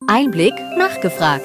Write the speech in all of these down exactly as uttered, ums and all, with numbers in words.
Einblick nachgefragt.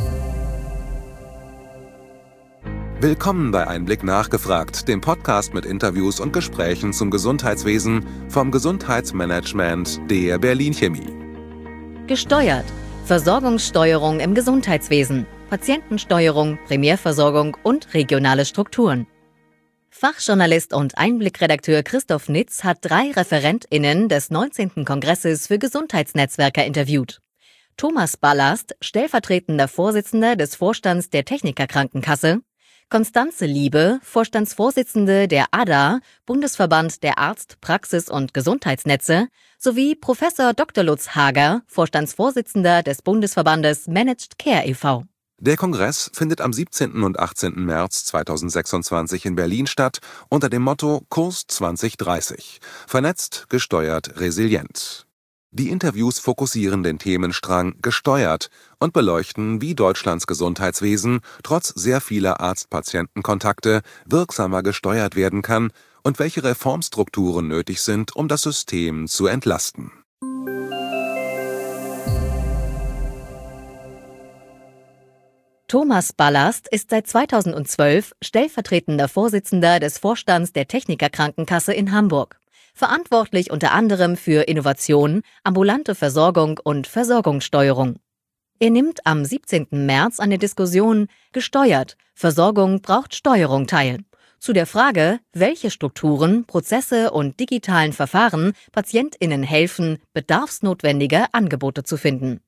Willkommen bei Einblick nachgefragt, dem Podcast mit Interviews und Gesprächen zum Gesundheitswesen vom Gesundheitsmanagement der Berlin Chemie. Gesteuert. Versorgungssteuerung im Gesundheitswesen, Patientensteuerung, Primärversorgung und regionale Strukturen. Fachjournalist und Einblickredakteur Christoph Nitz hat drei ReferentInnen des neunzehnten Kongresses für Gesundheitsnetzwerker interviewt. Thomas Ballast, stellvertretender Vorsitzender des Vorstands der Techniker-Krankenkasse, Konstanze Liebe, Vorstandsvorsitzende der A D A, Bundesverband der Arzt-, Praxis- und Gesundheitsnetze, sowie Professor Doktor Lutz Hager, Vorstandsvorsitzender des Bundesverbandes Managed Care e V Der Kongress findet am siebzehnten und achtzehnten März zweitausendsechsundzwanzig in Berlin statt unter dem Motto Kurs zwanzig dreißig – Vernetzt, gesteuert, resilient. Die Interviews fokussieren den Themenstrang gesteuert und beleuchten, wie Deutschlands Gesundheitswesen trotz sehr vieler Arzt-Patienten-Kontakte wirksamer gesteuert werden kann und welche Reformstrukturen nötig sind, um das System zu entlasten. Thomas Ballast ist seit zweitausendzwölf stellvertretender Vorsitzender des Vorstands der Techniker-Krankenkasse in Hamburg. Verantwortlich unter anderem für Innovation, ambulante Versorgung und Versorgungssteuerung. Er nimmt am siebzehnten März an der Diskussion »Gesteuert. Versorgung braucht Steuerung« teil. Zu der Frage, welche Strukturen, Prozesse und digitalen Verfahren PatientInnen helfen, bedarfsnotwendige Angebote zu finden.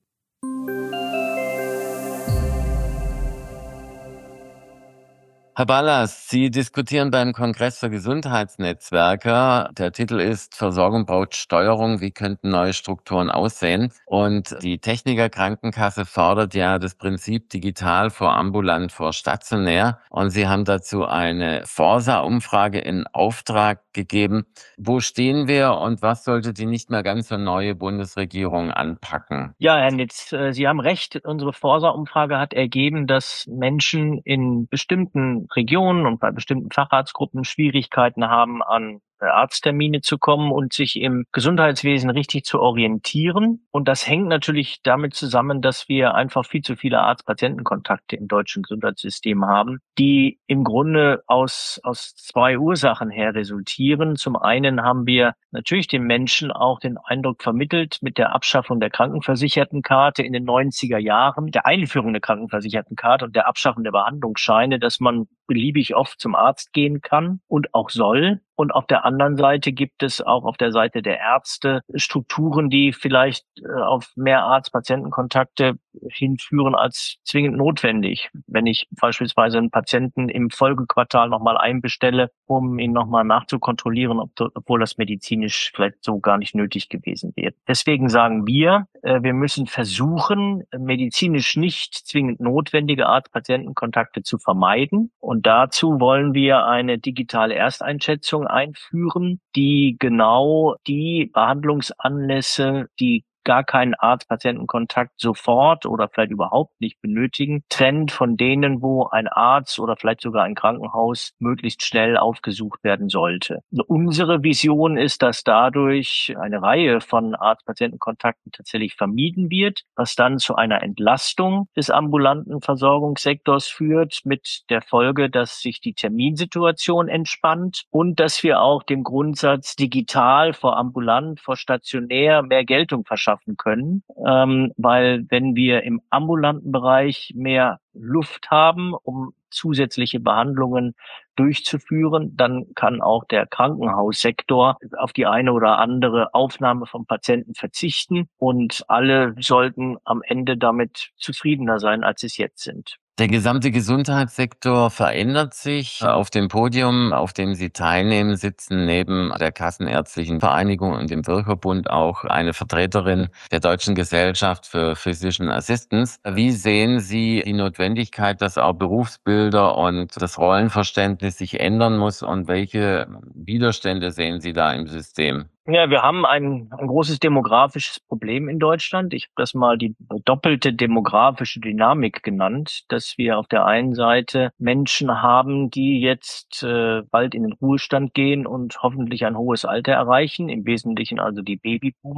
Herr Ballast, Sie diskutieren beim Kongress für Gesundheitsnetzwerker. Der Titel ist »Versorgung braucht Steuerung. Wie könnten neue Strukturen aussehen?« Und die Techniker-Krankenkasse fordert ja das Prinzip digital vor ambulant vor stationär. Und Sie haben dazu eine Forsa-Umfrage in Auftrag gegeben. Wo stehen wir und was sollte die nicht mehr ganz so neue Bundesregierung anpacken? Ja, Herr Nitz, Sie haben recht. Unsere Forsa-Umfrage hat ergeben, dass Menschen in bestimmten Regionen und bei bestimmten Facharztgruppen Schwierigkeiten haben, an Arzttermine zu kommen und sich im Gesundheitswesen richtig zu orientieren. Und das hängt natürlich damit zusammen, dass wir einfach viel zu viele Arzt-Patienten-Kontakte im deutschen Gesundheitssystem haben, die im Grunde aus, aus zwei Ursachen her resultieren. Zum einen haben wir natürlich den Menschen auch den Eindruck vermittelt mit der Abschaffung der Krankenversichertenkarte in den neunziger Jahren, mit der Einführung der Krankenversichertenkarte und der Abschaffung der Behandlungsscheine, dass man beliebig oft zum Arzt gehen kann und auch soll. Und auf der anderen Seite gibt es auch auf der Seite der Ärzte Strukturen, die vielleicht auf mehr Arzt-Patienten-Kontakte hinführen als zwingend notwendig. Wenn ich beispielsweise einen Patienten im Folgequartal nochmal einbestelle, um ihn nochmal nachzukontrollieren, ob, obwohl das medizinisch vielleicht so gar nicht nötig gewesen wäre. Deswegen sagen wir, wir müssen versuchen, medizinisch nicht zwingend notwendige Arzt-Patienten-Kontakte zu vermeiden. Und dazu wollen wir eine digitale Ersteinschätzung einführen, die genau die Behandlungsanlässe, die gar keinen Arzt-Patienten-Kontakt sofort oder vielleicht überhaupt nicht benötigen, trennt von denen, wo ein Arzt oder vielleicht sogar ein Krankenhaus möglichst schnell aufgesucht werden sollte. Also unsere Vision ist, dass dadurch eine Reihe von Arzt-Patienten-Kontakten tatsächlich vermieden wird, was dann zu einer Entlastung des ambulanten Versorgungssektors führt, mit der Folge, dass sich die Terminsituation entspannt und dass wir auch dem Grundsatz digital vor ambulant, vor stationär mehr Geltung verschaffen können, ähm, weil wenn wir im ambulanten Bereich mehr Luft haben, um zusätzliche Behandlungen durchzuführen, dann kann auch der Krankenhaussektor auf die eine oder andere Aufnahme von Patienten verzichten und alle sollten am Ende damit zufriedener sein, als sie es jetzt sind. Der gesamte Gesundheitssektor verändert sich. Auf dem Podium, auf dem Sie teilnehmen, sitzen neben der Kassenärztlichen Vereinigung und dem Bürgerbund auch eine Vertreterin der Deutschen Gesellschaft für Physician Assistance. Wie sehen Sie die Notwendigkeit, dass auch Berufsbilder und das Rollenverständnis sich ändern muss und welche Widerstände sehen Sie da im System? Ja, wir haben ein, ein großes demografisches Problem in Deutschland. Ich habe das mal die doppelte demografische Dynamik genannt, dass wir auf der einen Seite Menschen haben, die jetzt äh, bald in den Ruhestand gehen und hoffentlich ein hohes Alter erreichen, im Wesentlichen also die Babyboomer.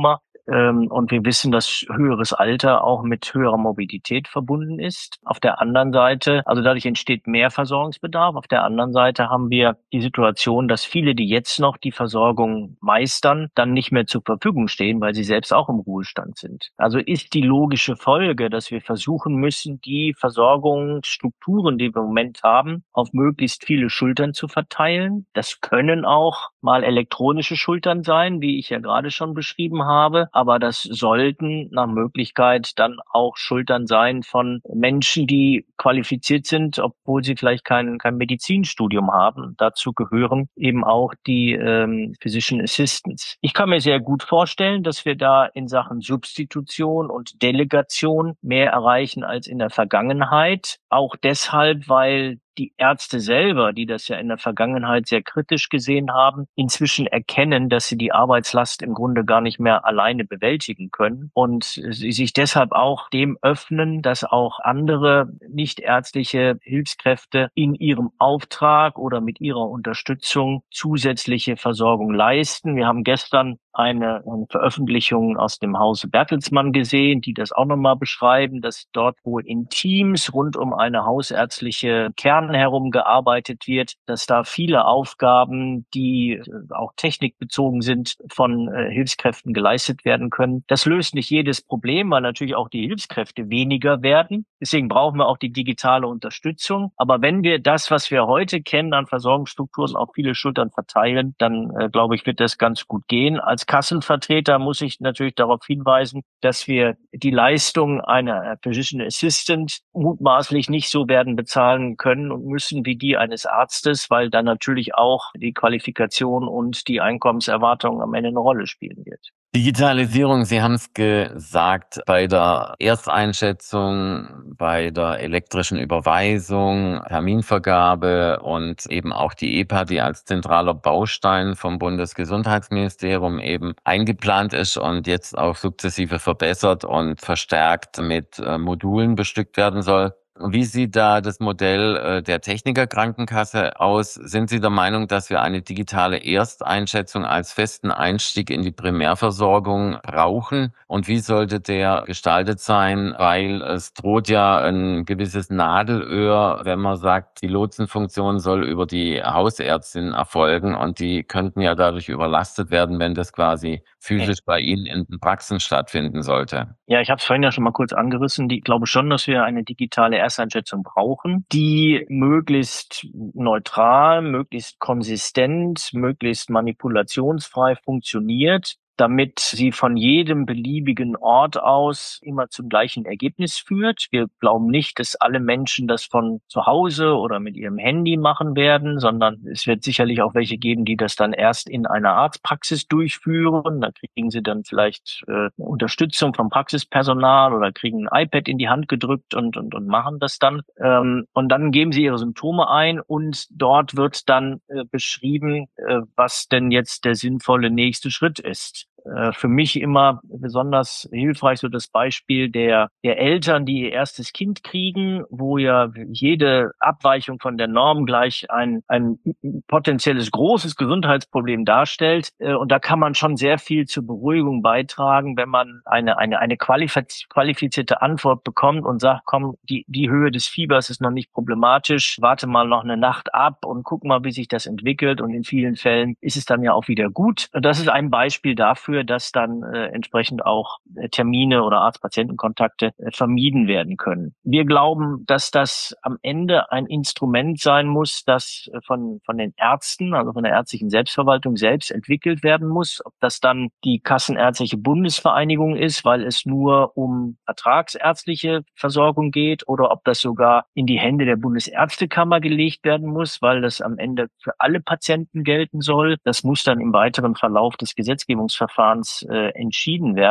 Ähm, und wir wissen, dass höheres Alter auch mit höherer Mobilität verbunden ist. Auf der anderen Seite, also dadurch entsteht mehr Versorgungsbedarf. Auf der anderen Seite haben wir die Situation, dass viele, die jetzt noch die Versorgung meistern, dann nicht mehr zur Verfügung stehen, weil sie selbst auch im Ruhestand sind. Also ist die logische Folge, dass wir versuchen müssen, die Versorgungsstrukturen, die wir im Moment haben, auf möglichst viele Schultern zu verteilen. Das können auch mal elektronische Schultern sein, wie ich ja gerade schon beschrieben habe. Aber das sollten nach Möglichkeit dann auch Schultern sein von Menschen, die qualifiziert sind, obwohl sie vielleicht kein, kein Medizinstudium haben. Dazu gehören eben auch die ähm, Physician Assistants. Ich kann mir sehr gut vorstellen, dass wir da in Sachen Substitution und Delegation mehr erreichen als in der Vergangenheit. Auch deshalb, weil die Ärzte selber, die das ja in der Vergangenheit sehr kritisch gesehen haben, inzwischen erkennen, dass sie die Arbeitslast im Grunde gar nicht mehr alleine bewältigen können und sie sich deshalb auch dem öffnen, dass auch andere nichtärztliche Hilfskräfte in ihrem Auftrag oder mit ihrer Unterstützung zusätzliche Versorgung leisten. Wir haben gestern eine, eine Veröffentlichung aus dem Hause Bertelsmann gesehen, die das auch nochmal beschreiben, dass dort wohl in Teams rund um eine hausärztliche Kern herum gearbeitet wird, dass da viele Aufgaben, die auch technikbezogen sind, von äh, Hilfskräften geleistet werden können. Das löst nicht jedes Problem, weil natürlich auch die Hilfskräfte weniger werden. Deswegen brauchen wir auch die digitale Unterstützung. Aber wenn wir das, was wir heute kennen an Versorgungsstrukturen, auf viele Schultern verteilen, dann äh, glaube ich, wird das ganz gut gehen. Als Kassenvertreter muss ich natürlich darauf hinweisen, dass wir die Leistung einer Physician Assistant mutmaßlich nicht so werden bezahlen können und müssen wie die eines Arztes, weil dann natürlich auch die Qualifikation und die Einkommenserwartung am Ende eine Rolle spielen wird. Digitalisierung, Sie haben es gesagt, bei der Ersteinschätzung, bei der elektrischen Überweisung, Terminvergabe und eben auch die E P A, die als zentraler Baustein vom Bundesgesundheitsministerium eben eingeplant ist und jetzt auch sukzessive verbessert und verstärkt mit äh, Modulen bestückt werden soll. Wie sieht da das Modell äh, der Technikerkrankenkasse aus? Sind Sie der Meinung, dass wir eine digitale Ersteinschätzung als festen Einstieg in die Primärversorgung brauchen? Und wie sollte der gestaltet sein? Weil es droht ja ein gewisses Nadelöhr, wenn man sagt, die Lotsenfunktion soll über die Hausärztin erfolgen und die könnten ja dadurch überlastet werden, wenn das quasi physisch bei Ihnen in den Praxen stattfinden sollte. Ja, ich habe es vorhin ja schon mal kurz angerissen. Die, ich glaube schon, dass wir eine digitale Ersteinschätzung brauchen, die möglichst neutral, möglichst konsistent, möglichst manipulationsfrei funktioniert, damit sie von jedem beliebigen Ort aus immer zum gleichen Ergebnis führt. Wir glauben nicht, dass alle Menschen das von zu Hause oder mit ihrem Handy machen werden, sondern es wird sicherlich auch welche geben, die das dann erst in einer Arztpraxis durchführen. Da kriegen sie dann vielleicht äh, Unterstützung vom Praxispersonal oder kriegen ein iPad in die Hand gedrückt und und, und machen das dann. Ähm, und dann geben sie ihre Symptome ein und dort wird dann äh, beschrieben, äh, was denn jetzt der sinnvolle nächste Schritt ist. Für mich immer besonders hilfreich so das Beispiel der, der Eltern, die ihr erstes Kind kriegen, wo ja jede Abweichung von der Norm gleich ein, ein potenzielles großes Gesundheitsproblem darstellt. Und da kann man schon sehr viel zur Beruhigung beitragen, wenn man eine, eine, eine qualifizierte Antwort bekommt und sagt, komm, die, die Höhe des Fiebers ist noch nicht problematisch, warte mal noch eine Nacht ab und guck mal, wie sich das entwickelt. Und in vielen Fällen ist es dann ja auch wieder gut. Und das ist ein Beispiel dafür, dass dann äh, entsprechend auch äh, Termine oder Arzt-Patienten-Kontakte äh, vermieden werden können. Wir glauben, dass das am Ende ein Instrument sein muss, das äh, von von den Ärzten, also von der ärztlichen Selbstverwaltung selbst entwickelt werden muss. Ob das dann die Kassenärztliche Bundesvereinigung ist, weil es nur um vertragsärztliche Versorgung geht, oder ob das sogar in die Hände der Bundesärztekammer gelegt werden muss, weil das am Ende für alle Patienten gelten soll. Das muss dann im weiteren Verlauf des Gesetzgebungsverfahrens äh, entschieden werden.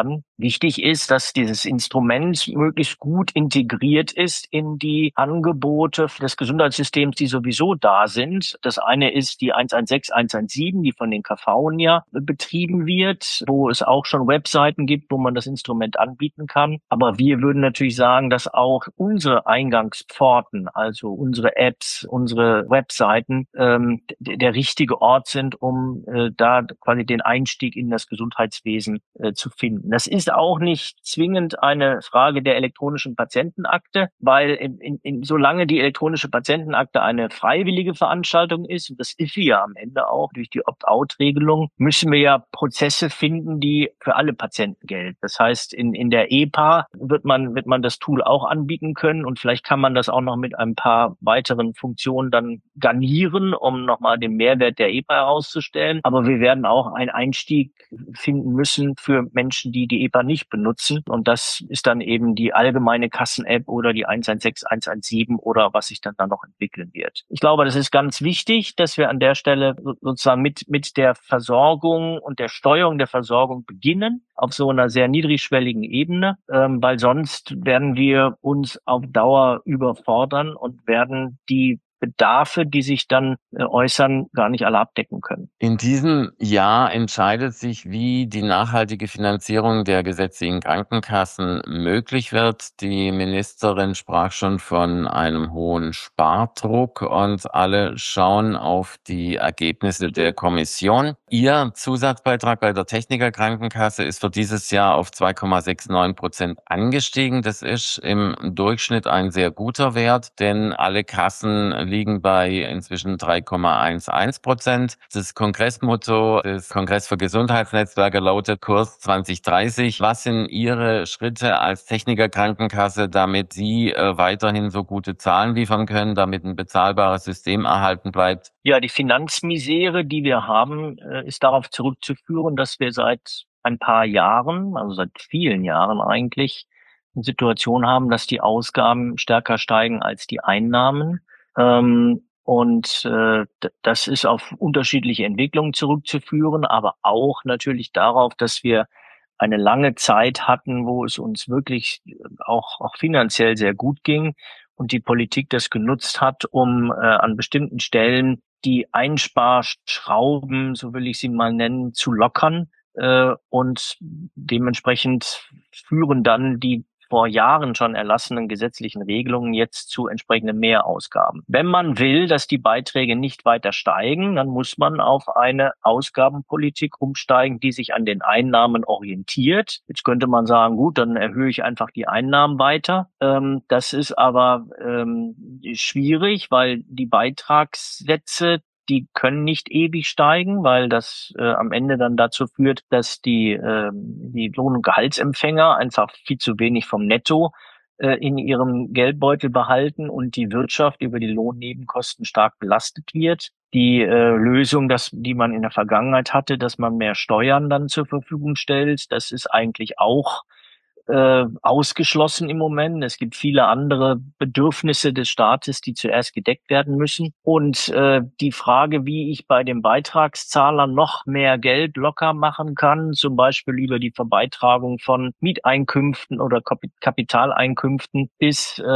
Wichtig ist, dass dieses Instrument möglichst gut integriert ist in die Angebote des Gesundheitssystems, die sowieso da sind. Das eine ist die eins eins sechs, eins eins sieben, die von den K V ja betrieben wird, wo es auch schon Webseiten gibt, wo man das Instrument anbieten kann. Aber wir würden natürlich sagen, dass auch unsere Eingangspforten, also unsere Apps, unsere Webseiten, ähm, der richtige Ort sind, um äh, da quasi den Einstieg in das Gesundheitswesen äh, zu finden. Das ist auch nicht zwingend eine Frage der elektronischen Patientenakte, weil in, in, in, solange die elektronische Patientenakte eine freiwillige Veranstaltung ist, und das ist sie ja am Ende auch durch die Opt-out-Regelung, müssen wir ja Prozesse finden, die für alle Patienten gelten. Das heißt, in, in der E P A wird man, wird man das Tool auch anbieten können und vielleicht kann man das auch noch mit ein paar weiteren Funktionen dann garnieren, um nochmal den Mehrwert der E P A herauszustellen. Aber wir werden auch einen Einstieg finden müssen für Menschen, die die E P A nicht benutzen. Und das ist dann eben die allgemeine Kassen-App oder die eins eins sechs, eins eins sieben oder was sich dann da noch entwickeln wird. Ich glaube, das ist ganz wichtig, dass wir an der Stelle sozusagen mit, mit der Versorgung und der Steuerung der Versorgung beginnen, auf so einer sehr niedrigschwelligen Ebene, ähm, weil sonst werden wir uns auf Dauer überfordern und werden die Bedarfe, die sich dann äh, äußern, gar nicht alle abdecken können. In diesem Jahr entscheidet sich, wie die nachhaltige Finanzierung der gesetzlichen Krankenkassen möglich wird. Die Ministerin sprach schon von einem hohen Spardruck und alle schauen auf die Ergebnisse der Kommission. Ihr Zusatzbeitrag bei der Technikerkrankenkasse ist für dieses Jahr auf zwei Komma neunundsechzig Prozent angestiegen. Das ist im Durchschnitt ein sehr guter Wert, denn alle Kassen liegen bei inzwischen drei Komma elf Prozent. Das Kongressmotto des Kongress für Gesundheitsnetzwerke lautet Kurs zwanzig dreißig. Was sind Ihre Schritte als Technikerkrankenkasse, damit Sie äh, weiterhin so gute Zahlen liefern können, damit ein bezahlbares System erhalten bleibt? Ja, die Finanzmisere, die wir haben, äh, ist darauf zurückzuführen, dass wir seit ein paar Jahren, also seit vielen Jahren eigentlich, eine Situation haben, dass die Ausgaben stärker steigen als die Einnahmen. Ähm, und äh, das ist auf unterschiedliche Entwicklungen zurückzuführen, aber auch natürlich darauf, dass wir eine lange Zeit hatten, wo es uns wirklich auch, auch finanziell sehr gut ging und die Politik das genutzt hat, um äh, an bestimmten Stellen die Einsparschrauben, so will ich sie mal nennen, zu lockern. Äh, und dementsprechend führen dann die vor Jahren schon erlassenen gesetzlichen Regelungen jetzt zu entsprechenden Mehrausgaben. Wenn man will, dass die Beiträge nicht weiter steigen, dann muss man auf eine Ausgabenpolitik umsteigen, die sich an den Einnahmen orientiert. Jetzt könnte man sagen, gut, dann erhöhe ich einfach die Einnahmen weiter. Ähm, das ist aber ähm, schwierig, weil die Beitragssätze, die können nicht ewig steigen, weil das äh, am Ende dann dazu führt, dass die, äh, die Lohn- und Gehaltsempfänger einfach viel zu wenig vom Netto äh, in ihrem Geldbeutel behalten und die Wirtschaft über die Lohnnebenkosten stark belastet wird. Die äh, Lösung, dass, die man in der Vergangenheit hatte, dass man mehr Steuern dann zur Verfügung stellt, das ist eigentlich auch äh, ausgeschlossen im Moment. Es gibt viele andere Bedürfnisse des Staates, die zuerst gedeckt werden müssen. Und äh, die Frage, wie ich bei den Beitragszahlern noch mehr Geld locker machen kann, zum Beispiel über die Verbeitragung von Mieteinkünften oder Kapitaleinkünften, ist äh,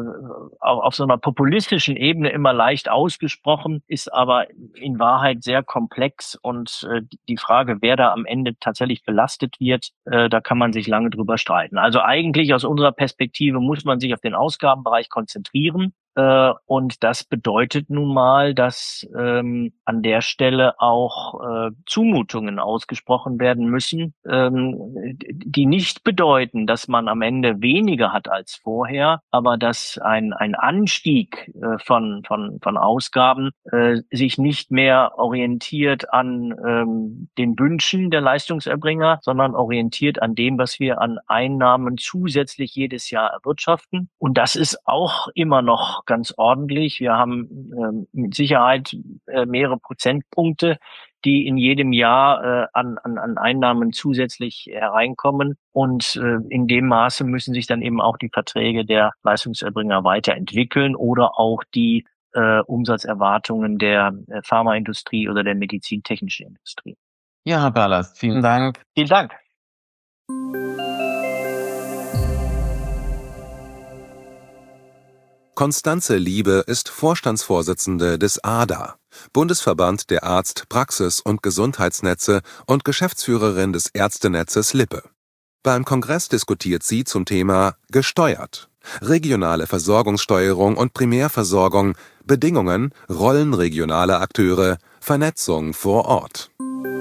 auf, auf so einer populistischen Ebene immer leicht ausgesprochen, ist aber in Wahrheit sehr komplex. Und äh, die Frage, wer da am Ende tatsächlich belastet wird, äh, da kann man sich lange drüber streiten. Also eigentlich aus unserer Perspektive muss man sich auf den Ausgabenbereich konzentrieren. Äh, und das bedeutet nun mal, dass ähm, an der Stelle auch äh, Zumutungen ausgesprochen werden müssen, ähm, die nicht bedeuten, dass man am Ende weniger hat als vorher, aber dass ein ein Anstieg äh, von von von Ausgaben äh, sich nicht mehr orientiert an ähm, den Wünschen der Leistungserbringer, sondern orientiert an dem, was wir an Einnahmen zusätzlich jedes Jahr erwirtschaften. Und das ist auch immer noch ganz ordentlich. Wir haben äh, mit Sicherheit äh, mehrere Prozentpunkte, die in jedem Jahr äh, an, an, an Einnahmen zusätzlich hereinkommen. Und äh, in dem Maße müssen sich dann eben auch die Verträge der Leistungserbringer weiterentwickeln oder auch die äh, Umsatzerwartungen der äh, Pharmaindustrie oder der medizintechnischen Industrie. Ja, Herr Ballast, vielen Dank. Vielen Dank. Constanze Liebe ist Vorstandsvorsitzende des A D A, Bundesverband der Arzt-, Praxis- und Gesundheitsnetze und Geschäftsführerin des Ärztenetzes Lippe. Beim Kongress diskutiert sie zum Thema Gesteuert. Regionale Versorgungssteuerung und Primärversorgung, Bedingungen, Rollen regionaler Akteure, Vernetzung vor Ort.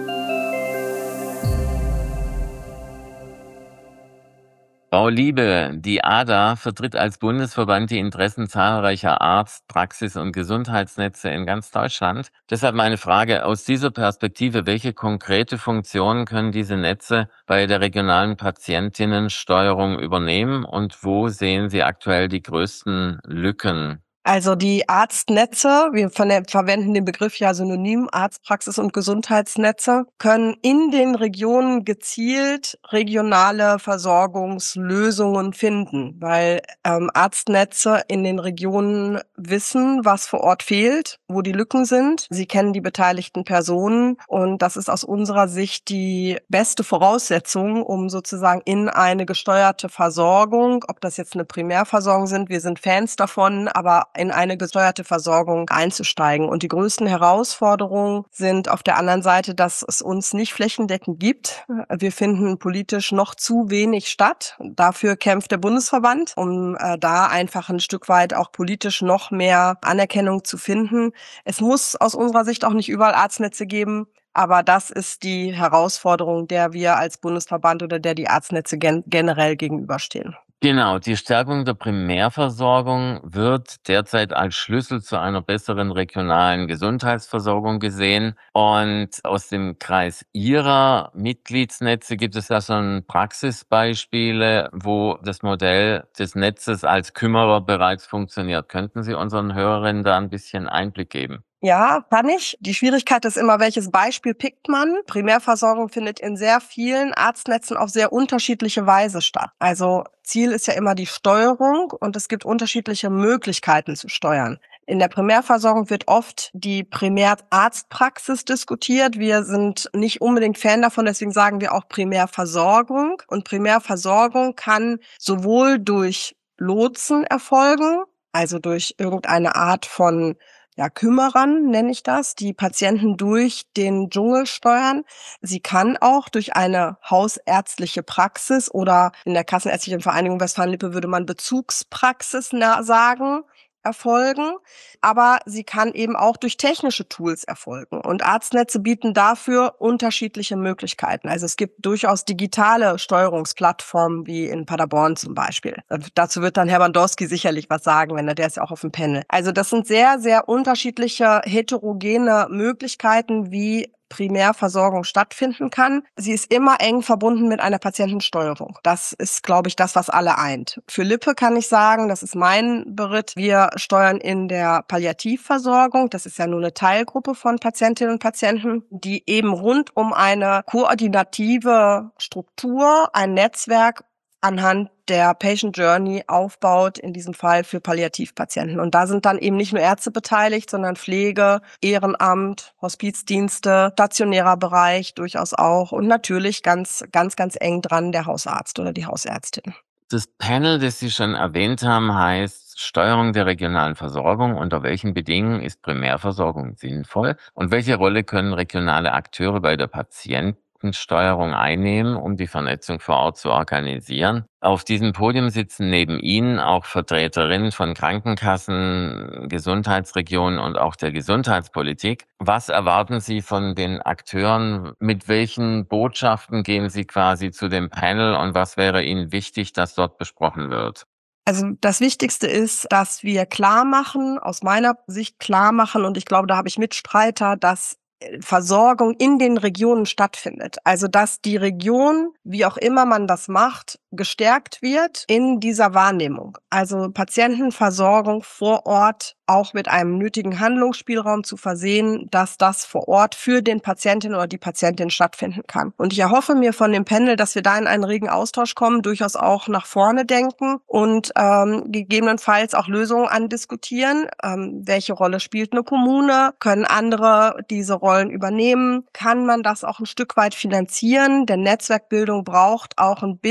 Frau Liebe, die A D A vertritt als Bundesverband die Interessen zahlreicher Arzt-, Praxis- und Gesundheitsnetze in ganz Deutschland. Deshalb meine Frage aus dieser Perspektive: Welche konkrete Funktionen können diese Netze bei der regionalen Patientinnensteuerung übernehmen und wo sehen Sie aktuell die größten Lücken? Also die Arztnetze, wir verwenden den Begriff ja synonym, Arztpraxis- und Gesundheitsnetze, können in den Regionen gezielt regionale Versorgungslösungen finden, weil ähm, Arztnetze in den Regionen wissen, was vor Ort fehlt, wo die Lücken sind. Sie kennen die beteiligten Personen und das ist aus unserer Sicht die beste Voraussetzung, um sozusagen in eine gesteuerte Versorgung, ob das jetzt eine Primärversorgung sind, wir sind Fans davon, aber in eine gesteuerte Versorgung einzusteigen. Und die größten Herausforderungen sind auf der anderen Seite, dass es uns nicht flächendeckend gibt. Wir finden politisch noch zu wenig statt. Dafür kämpft der Bundesverband, um äh, da einfach ein Stück weit auch politisch noch mehr Anerkennung zu finden. Es muss aus unserer Sicht auch nicht überall Arztnetze geben. Aber das ist die Herausforderung, der wir als Bundesverband oder der die Arztnetze gen- generell gegenüberstehen. Genau, die Stärkung der Primärversorgung wird derzeit als Schlüssel zu einer besseren regionalen Gesundheitsversorgung gesehen. Und aus dem Kreis Ihrer Mitgliedsnetze gibt es ja schon Praxisbeispiele, wo das Modell des Netzes als Kümmerer bereits funktioniert. Könnten Sie unseren Hörerinnen da ein bisschen Einblick geben? Ja, kann ich. Die Schwierigkeit ist immer, welches Beispiel pickt man. Primärversorgung findet in sehr vielen Arztnetzen auf sehr unterschiedliche Weise statt. Also Ziel ist ja immer die Steuerung und es gibt unterschiedliche Möglichkeiten zu steuern. In der Primärversorgung wird oft die Primärarztpraxis diskutiert. Wir sind nicht unbedingt Fan davon, deswegen sagen wir auch Primärversorgung. Und Primärversorgung kann sowohl durch Lotsen erfolgen, also durch irgendeine Art von ja, Kümmerern nenne ich das, die Patienten durch den Dschungel steuern. Sie kann auch durch eine hausärztliche Praxis oder in der Kassenärztlichen Vereinigung Westfalen-Lippe würde man Bezugspraxis sagen, erfolgen, aber sie kann eben auch durch technische Tools erfolgen. Und Arztnetze bieten dafür unterschiedliche Möglichkeiten. Also es gibt durchaus digitale Steuerungsplattformen, wie in Paderborn zum Beispiel. Dazu wird dann Herr Bandowski sicherlich was sagen, wenn er, der ist ja auch auf dem Panel. Also das sind sehr, sehr unterschiedliche heterogene Möglichkeiten, wie Primärversorgung stattfinden kann. Sie ist immer eng verbunden mit einer Patientensteuerung. Das ist, glaube ich, das, was alle eint. Für Lippe kann ich sagen, das ist mein Beritt, wir steuern in der Palliativversorgung, das ist ja nur eine Teilgruppe von Patientinnen und Patienten, die eben rund um eine koordinative Struktur, ein Netzwerk anhand der Patient Journey aufbaut, in diesem Fall für Palliativpatienten. Und da sind dann eben nicht nur Ärzte beteiligt, sondern Pflege, Ehrenamt, Hospizdienste, stationärer Bereich durchaus auch und natürlich ganz, ganz, ganz eng dran der Hausarzt oder die Hausärztin. Das Panel, das Sie schon erwähnt haben, heißt Steuerung der regionalen Versorgung. Unter welchen Bedingungen ist Primärversorgung sinnvoll? Und welche Rolle können regionale Akteure bei der Patientensteuerung einnehmen, um die Vernetzung vor Ort zu organisieren? Auf diesem Podium sitzen neben Ihnen auch Vertreterinnen von Krankenkassen, Gesundheitsregionen und auch der Gesundheitspolitik. Was erwarten Sie von den Akteuren? Mit welchen Botschaften gehen Sie quasi zu dem Panel und was wäre Ihnen wichtig, dass dort besprochen wird? Also das Wichtigste ist, dass wir klar machen, aus meiner Sicht klar machen, und ich glaube, da habe ich Mitstreiter, dass Versorgung in den Regionen stattfindet. Also dass die Region, wie auch immer man das macht, gestärkt wird in dieser Wahrnehmung. Also Patientenversorgung vor Ort auch mit einem nötigen Handlungsspielraum zu versehen, dass das vor Ort für den Patientin oder die Patientin stattfinden kann. Und ich erhoffe mir von dem Panel, dass wir da in einen regen Austausch kommen, durchaus auch nach vorne denken und ähm, gegebenenfalls auch Lösungen andiskutieren. Ähm, welche Rolle spielt eine Kommune? Können andere diese Rollen übernehmen? Kann man das auch ein Stück weit finanzieren? Denn Netzwerkbildung braucht auch ein bisschen Finanzierung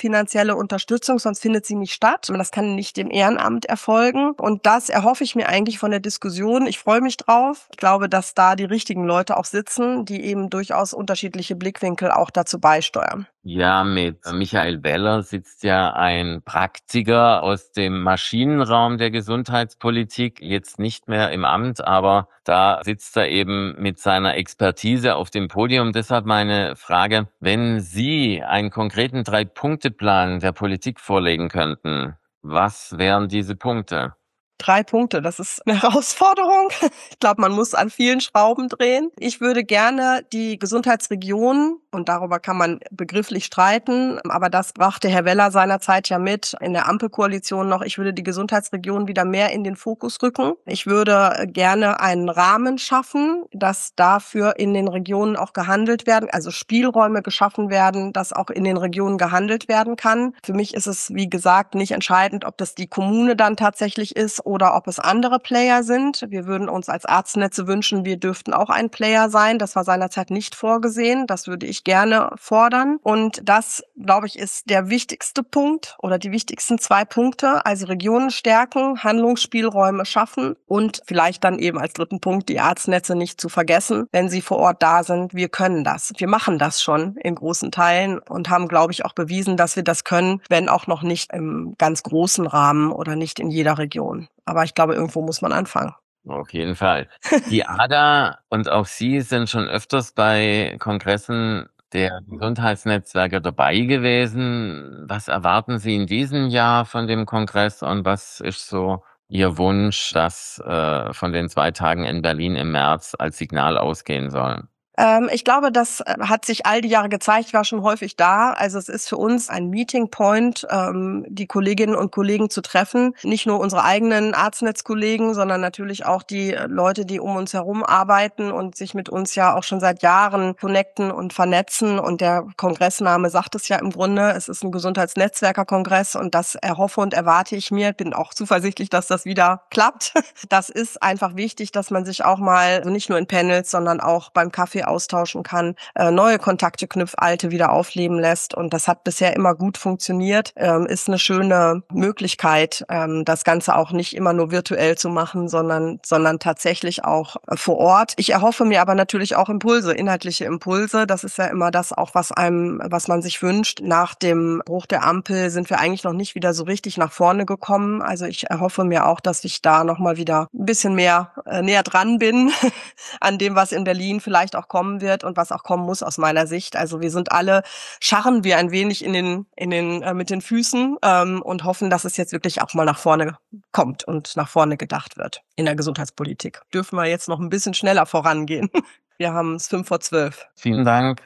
finanzielle Unterstützung, sonst findet sie nicht statt. Das kann nicht im Ehrenamt erfolgen. Und das erhoffe ich mir eigentlich von der Diskussion. Ich freue mich drauf. Ich glaube, dass da die richtigen Leute auch sitzen, die eben durchaus unterschiedliche Blickwinkel auch dazu beisteuern. Ja, mit Michael Weller sitzt ja ein Praktiker aus dem Maschinenraum der Gesundheitspolitik, jetzt nicht mehr im Amt, aber da sitzt er eben mit seiner Expertise auf dem Podium. Deshalb meine Frage, wenn Sie einen konkreten Drei-Punkte-Plan der Politik vorlegen könnten, was wären diese Punkte? Drei Punkte, das ist eine Herausforderung. Ich glaube, man muss an vielen Schrauben drehen. Ich würde gerne die Gesundheitsregionen, und darüber kann man begrifflich streiten, aber das brachte Herr Weller seinerzeit ja mit in der Ampelkoalition noch, ich würde die Gesundheitsregionen wieder mehr in den Fokus rücken. Ich würde gerne einen Rahmen schaffen, dass dafür in den Regionen auch gehandelt werden, also Spielräume geschaffen werden, dass auch in den Regionen gehandelt werden kann. Für mich ist es, wie gesagt, nicht entscheidend, ob das die Kommune dann tatsächlich ist oder ob es andere Player sind. Wir würden uns als Arztnetze wünschen, wir dürften auch ein Player sein. Das war seinerzeit nicht vorgesehen. Das würde ich gerne fordern. Und das, glaube ich, ist der wichtigste Punkt oder die wichtigsten zwei Punkte. Also Regionen stärken, Handlungsspielräume schaffen und vielleicht dann eben als dritten Punkt die Arztnetze nicht zu vergessen, wenn sie vor Ort da sind. Wir können das. Wir machen das schon in großen Teilen und haben, glaube ich, auch bewiesen, dass wir das können, wenn auch noch nicht im ganz großen Rahmen oder nicht in jeder Region. Aber ich glaube, irgendwo muss man anfangen. Auf jeden Fall. Die A D A und auch Sie sind schon öfters bei Kongressen der Gesundheitsnetzwerke dabei gewesen. Was erwarten Sie in diesem Jahr von dem Kongress und was ist so Ihr Wunsch, dass äh, von den zwei Tagen in Berlin im März als Signal ausgehen soll? Ich glaube, das hat sich all die Jahre gezeigt, ich war schon häufig da. Also es ist für uns ein Meeting Point, die Kolleginnen und Kollegen zu treffen. Nicht nur unsere eigenen Arztnetzkollegen, sondern natürlich auch die Leute, die um uns herum arbeiten und sich mit uns ja auch schon seit Jahren connecten und vernetzen. Und der Kongressname sagt es ja im Grunde, es ist ein Gesundheitsnetzwerker-Kongress und das erhoffe und erwarte ich mir. Bin auch zuversichtlich, dass das wieder klappt. Das ist einfach wichtig, dass man sich auch mal, also nicht nur in Panels, sondern auch beim Kaffee austauschen kann, äh, neue Kontakte knüpft, alte wieder aufleben lässt. Und das hat bisher immer gut funktioniert. Ähm, ist eine schöne Möglichkeit, ähm, das Ganze auch nicht immer nur virtuell zu machen, sondern, sondern tatsächlich auch äh, vor Ort. Ich erhoffe mir aber natürlich auch Impulse, inhaltliche Impulse. Das ist ja immer das auch, was einem, was man sich wünscht. Nach dem Bruch der Ampel sind wir eigentlich noch nicht wieder so richtig nach vorne gekommen. Also ich erhoffe mir auch, dass ich da nochmal wieder ein bisschen mehr äh, näher dran bin an dem, was in Berlin vielleicht auch kommen wird und was auch kommen muss aus meiner Sicht. Also wir sind alle, scharren wir ein wenig in den, in den, äh, mit den Füßen ähm, und hoffen, dass es jetzt wirklich auch mal nach vorne kommt und nach vorne gedacht wird in der Gesundheitspolitik. Dürfen wir jetzt noch ein bisschen schneller vorangehen. Wir haben es fünf vor zwölf. Vielen Dank.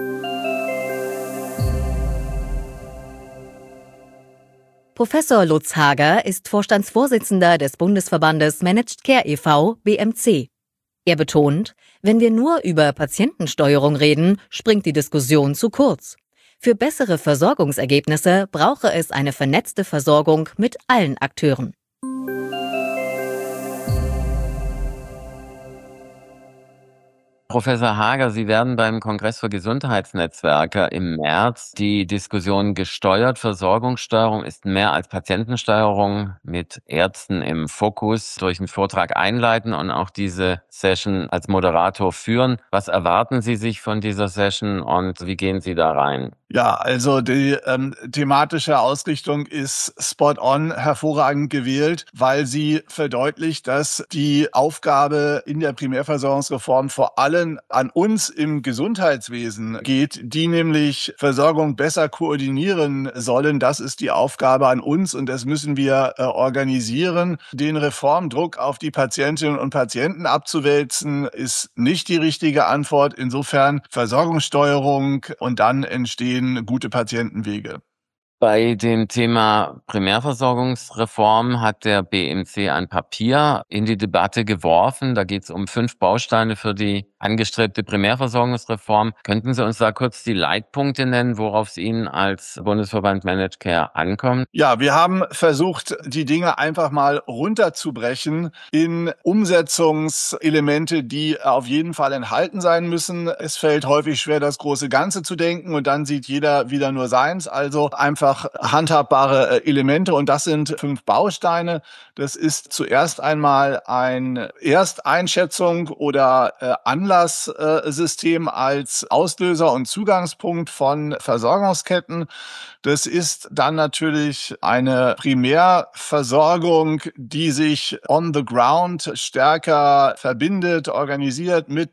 Professor Lutz Hager ist Vorstandsvorsitzender des Bundesverbandes Managed Care e V B M C. Er betont, wenn wir nur über Patientensteuerung reden, springt die Diskussion zu kurz. Für bessere Versorgungsergebnisse brauche es eine vernetzte Versorgung mit allen Akteuren. Professor Hager, Sie werden beim Kongress für Gesundheitsnetzwerke im März die Diskussion gesteuert. Versorgungssteuerung ist mehr als Patientensteuerung mit Ärzten im Fokus durch einen Vortrag einleiten und auch diese Session als Moderator führen. Was erwarten Sie sich von dieser Session und wie gehen Sie da rein? Ja, also die ähm, thematische Ausrichtung ist spot on, hervorragend gewählt, weil sie verdeutlicht, dass die Aufgabe in der Primärversorgungsreform vor allem an uns im Gesundheitswesen geht, die nämlich Versorgung besser koordinieren sollen. Das ist die Aufgabe an uns und das müssen wir äh, organisieren. Den Reformdruck auf die Patientinnen und Patienten abzuwälzen, ist nicht die richtige Antwort. Insofern Versorgungssteuerung und dann entstehen gute Patientenwege. Bei dem Thema Primärversorgungsreform hat der B M C ein Papier in die Debatte geworfen. Da geht es um fünf Bausteine für die angestrebte Primärversorgungsreform. Könnten Sie uns da kurz die Leitpunkte nennen, worauf es Ihnen als Bundesverband Managed Care ankommt? Ja, wir haben versucht, die Dinge einfach mal runterzubrechen in Umsetzungselemente, die auf jeden Fall enthalten sein müssen. Es fällt häufig schwer, das große Ganze zu denken und dann sieht jeder wieder nur seins. Also einfach handhabbare Elemente und das sind fünf Bausteine. Das ist zuerst einmal ein Ersteinschätzung oder äh, Anlasssystem als Auslöser und Zugangspunkt von Versorgungsketten. Das ist dann natürlich eine Primärversorgung, die sich on the ground stärker verbindet, organisiert mit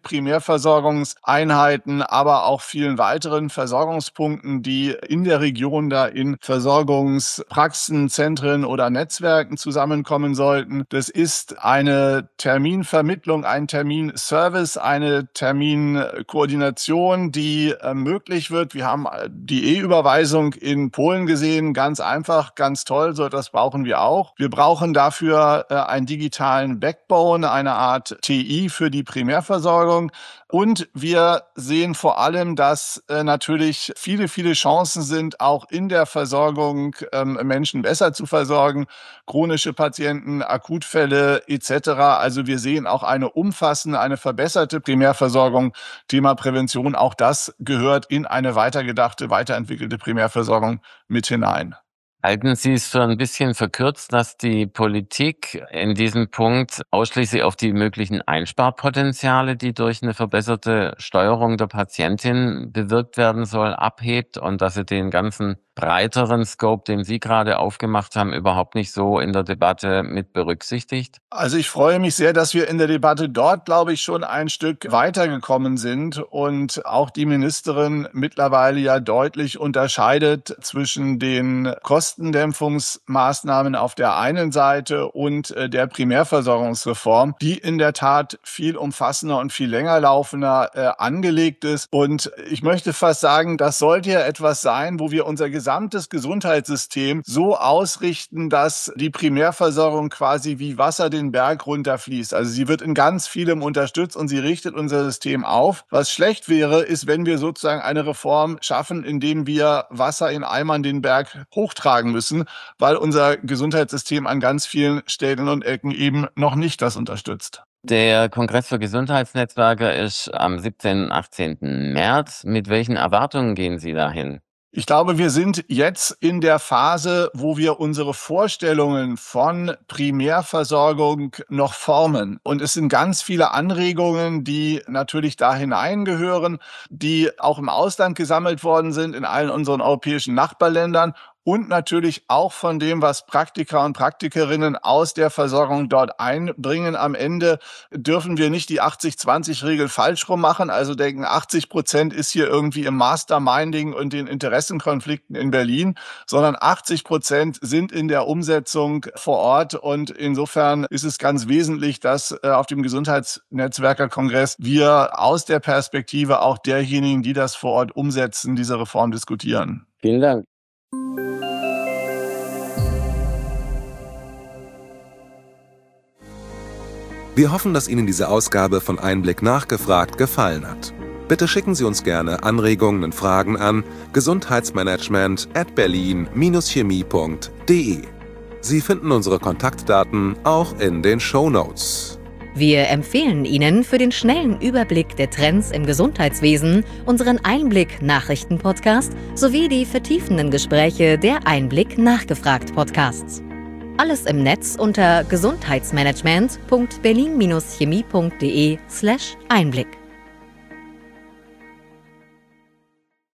Primärversorgungseinheiten, aber auch vielen weiteren Versorgungspunkten, die in der Region da in Versorgungspraxen, Zentren oder Netzwerken zusammenkommen sollten. Das ist eine Terminvermittlung, ein Terminservice, eine Terminkoordination, die möglich wird. Wir haben die E-Überweisung in Polen gesehen, ganz einfach, ganz toll, so etwas brauchen wir auch. Wir brauchen dafür äh, einen digitalen Backbone, eine Art T I für die Primärversorgung. Und wir sehen vor allem, dass äh, natürlich viele, viele Chancen sind, auch in der Versorgung ähm, Menschen besser zu versorgen, chronische Patienten, Akutfälle et cetera. Also wir sehen auch eine umfassende, eine verbesserte Primärversorgung. Thema Prävention, auch das gehört in eine weitergedachte, weiterentwickelte Primärversorgung mit hinein. Halten Sie es für ein bisschen verkürzt, dass die Politik in diesem Punkt ausschließlich auf die möglichen Einsparpotenziale, die durch eine verbesserte Steuerung der Patientin bewirkt werden soll, abhebt und dass sie den ganzen breiteren Scope, den Sie gerade aufgemacht haben, überhaupt nicht so in der Debatte mit berücksichtigt? Also ich freue mich sehr, dass wir in der Debatte dort, glaube ich, schon ein Stück weitergekommen sind und auch die Ministerin mittlerweile ja deutlich unterscheidet zwischen den Kostendämpfungsmaßnahmen auf der einen Seite und der Primärversorgungsreform, die in der Tat viel umfassender und viel länger laufender äh, angelegt ist. Und ich möchte fast sagen, das sollte ja etwas sein, wo wir unser gesamtes Gesundheitssystem so ausrichten, dass die Primärversorgung quasi wie Wasser den Berg runterfließt. Also sie wird in ganz vielem unterstützt und sie richtet unser System auf. Was schlecht wäre, ist, wenn wir sozusagen eine Reform schaffen, indem wir Wasser in Eimern den Berg hochtragen müssen, weil unser Gesundheitssystem an ganz vielen Stellen und Ecken eben noch nicht das unterstützt. Der Kongress für Gesundheitsnetzwerke ist am siebzehnten und achtzehnten März. Mit welchen Erwartungen gehen Sie dahin? Ich glaube, wir sind jetzt in der Phase, wo wir unsere Vorstellungen von Primärversorgung noch formen. Und es sind ganz viele Anregungen, die natürlich da hineingehören, die auch im Ausland gesammelt worden sind, in allen unseren europäischen Nachbarländern. Und natürlich auch von dem, was Praktiker und Praktikerinnen aus der Versorgung dort einbringen. Am Ende dürfen wir nicht die achtzig zwanzig Regel falsch rum machen, also denken, achtzig Prozent ist hier irgendwie im Masterminding und den Interessenkonflikten in Berlin, sondern achtzig Prozent sind in der Umsetzung vor Ort. Und insofern ist es ganz wesentlich, dass äh, auf dem Gesundheitsnetzwerkerkongress wir aus der Perspektive auch derjenigen, die das vor Ort umsetzen, diese Reform diskutieren. Vielen Dank. Wir hoffen, dass Ihnen diese Ausgabe von Einblick nachgefragt gefallen hat. Bitte schicken Sie uns gerne Anregungen und Fragen an gesundheitsmanagement at berlin dash chemie punkt de. Sie finden unsere Kontaktdaten auch in den Shownotes. Wir empfehlen Ihnen für den schnellen Überblick der Trends im Gesundheitswesen unseren Einblick-Nachrichten-Podcast sowie die vertiefenden Gespräche der Einblick nachgefragt-Podcasts. Alles im Netz unter gesundheitsmanagement punkt berlin dash chemie punkt de slash Einblick.